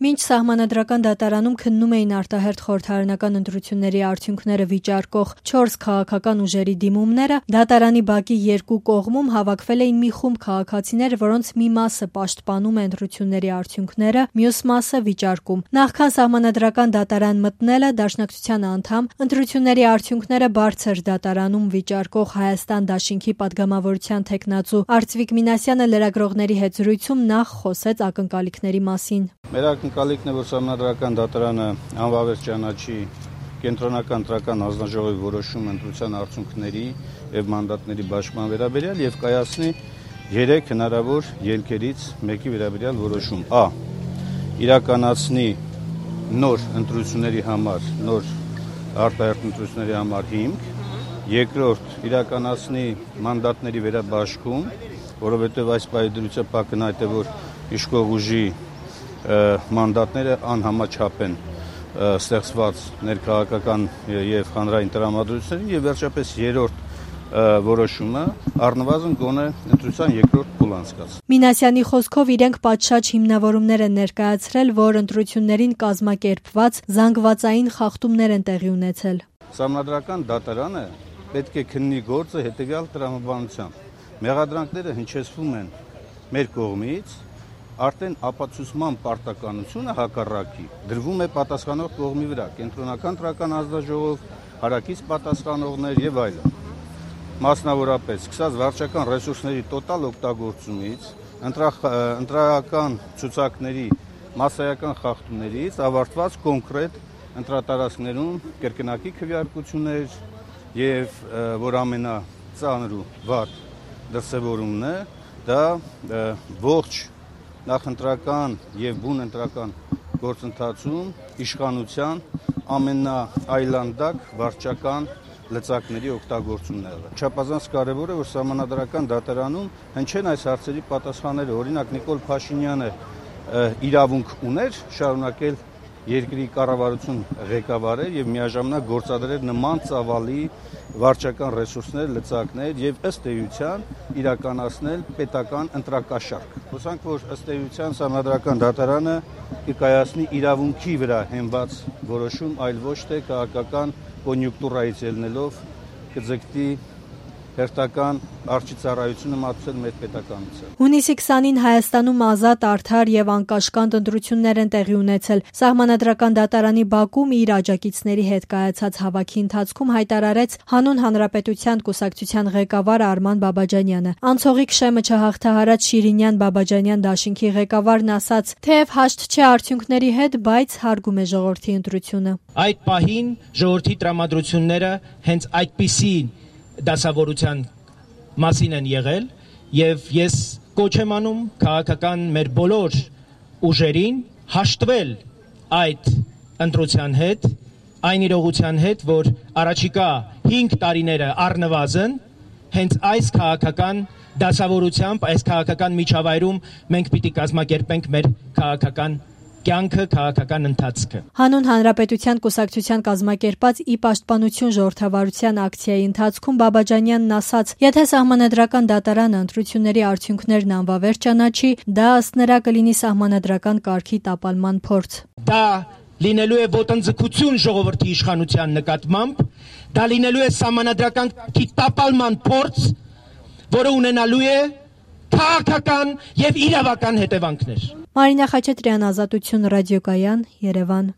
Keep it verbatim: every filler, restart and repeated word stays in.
Մինչ Սահմանադրական դատարանում քննում էին արտահերթ խորհրդարանական ընտրությունների արդյունքները վիճարկող չորս քաղաքական ուժերի դիմումները, դատարանի բակի երկու կողմում հավաքվել էին մի խումբ քաղաքացիներ, որոնց մի մասը պաշտպանում է ընտրությունների արդյունքները, մյուս մասը վիճարկում։ Նախքան Սահմանադրական դատարան մտնելը Դաշնակցության անդամ, ընտրությունների արդյունքները բարձր դատարանում վիճարկող Հայաստան դաշինքի պատգամավորության թեկնածու Արծվիկ Մինասյանը լրագրողների հետ զրույցում նախ խոսեց ակնկալիքների մասին։ Մեր ակնկալիքն է, որ Սահմանադրական դատարանը անվավեր ճանաչի կենտրոնական ընտրական հանձնաժողովի որոշում ընտրության արդյունքների եւ մանդատների բաշխման վերաբերյալ եւ կայացնի երեք հնարավոր ելքերից մեկի վերաբերյալ որոշում։ Ա. Իրականացնի նոր ընտրությունների համար, նոր արտահերթ ընտրությունների համար հիմք։ Երկրորդ, իրականացնի մանդատների վերաբաշխում, որովհետեւ այս պայմանավորվածը պակնայ է, որ իշխող ուժի մանդատները անհամաչափ են ստեղծված ներքաղաքական եւ հանրային տրամադրություններին եւ վերջապես երրորդ որոշումը առնվազն գոնե ընտրության երկրորդ փուլ անցկաց։ Մինասյանի խոսքով իրենք պատշաճ հիմնավորումներ են ներկայացրել, որ ընտրություններին կազմակերպված զանգվածային խախտումներ են տեղի ունեցել։ Սահմանադրական դատարանը պետք է քննի գործը հետեւյալ տրամաբանությամբ։ Մեղադրանքները հնչեցվում են մեր կողմից, արդեն ապացուցման պարտականությունը հակառակի դրվում է պատասխանող կողմի վրա, կենտրոնական ընտրական հանձնաժողով, հարակից պատասխանողներ եւ այլն։ Մասնավորապես, սկսած վարչական ռեսուրսների տոտալ օգտագործումից, ընտրական ցուցակների մասսայական խախտումներից, ավարտված կոնկրետ ընտրատարածքներում կրկնակի քվեարկություններ եւ որ ամենածանր ու վատ դրսևորումն է, դա ողջ նախընտրական եւ բուն ընտրական գործընթացում իշխանության ամենաայլանդակ վարչական լծակների օգտագործումն է։ Չափազանց կարևոր է, որ Սահմանադրական դատարանում հնչեն այս հարցերի պատասխանները։ Օրինակ Նիկոլ Փաշինյանը իրավունք ուներ շարունակել երկրի կառավարություն ղեկավարել եւ միաժամանակ գործադրել նման ծավալի վարչական ռեսուրսներ, լծակներ եւ ըստ էության իրականացնել պետական ընտրակաշառք։ Հուսանք, որ ըստ էության Սահմանադրական դատարանը կկայացնի իրավունքի վրա հենված որոշում, այլ ոչ թե քաղաքական կոնյուկտուրայից ելնելով կձգտի հերթական արժիծառայությունը մատուցել մեր պետականության։ Հունիսի քսանին Հայաստանում ազատ, արդար եւ անկաշկանդ ընտրություններ են տեղի ունեցել։ Սահմանադրական դատարանի բակում իր աջակիցների հետ կայացած հավաքի ընթացքում հայտարարեց Հանուն Հանրապետության կուսակցության ղեկավար Արման Բաբաջանյանը։ Անցողիկ շեմը չհաղթահարած Շիրինյան Բաբաջանյան դաշինքի ղեկավարն ասաց, թեև հաշտ չէ արդյունքների հետ, բայց հարգում է ժողովրդի ընտրությունը։ Այդ պահին ժողովրդի տրամադրությունները հենց այդպիսի դասավորության մասին են եղել եւ ես կոչ եմ անում քաղաքական մեր բոլոր ուժերին հաշտվել այդ ընտրության հետ, այն իրողության հետ, որ առաջիկա հինգ տարիները առնվազն հենց այս քաղաքական դասավորությամբ, այս քաղաքական միջավայրում մենք պիտի կազմակերպենք մեր քաղաքական կյանքը, քաղաքական ընթացքը։ Հանուն Հանրապետության կուսակցության կազմակերպած ի պաշտպանություն ժողովրդավարության ակցիայի ընթացքում Բաբաջանյանն ասաց, եթե Սահմանադրական դատարանը ընտրությունների արդյունքներն անվավեր ճանաչի, դա ըստ նրա կլինի սահմանադրական կարգի տապալման փորձ։ Դա լինելու է ոտնձգություն ժողովրդի իշխանության նկատմամբ, դա լինելու է սահմանադրական կարգի տապալման փորձ, որը ունենալու է քաղաքական եւ իրավական հետևանքներ։ Մարինա Խաչատրյան, Ազատություն ռադիոկայան, Երևան։